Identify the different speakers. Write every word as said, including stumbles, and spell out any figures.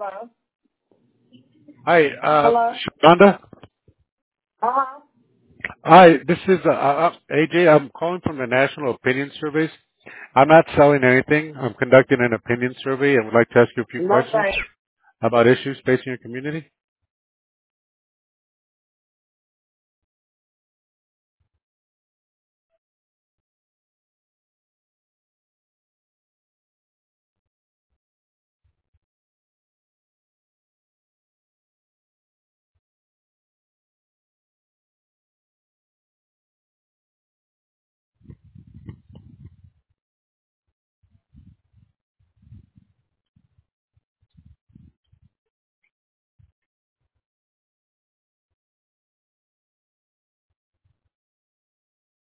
Speaker 1: Hello?
Speaker 2: Hi, uh,
Speaker 1: Hello?
Speaker 2: Shonda.
Speaker 1: Uh-huh.
Speaker 2: Hi, this is uh, uh, A J. I'm calling from the National Opinion Surveys. I'm not selling anything. I'm conducting an opinion survey and would like to ask you a few
Speaker 1: No
Speaker 2: questions
Speaker 1: thanks.
Speaker 2: about issues facing your community.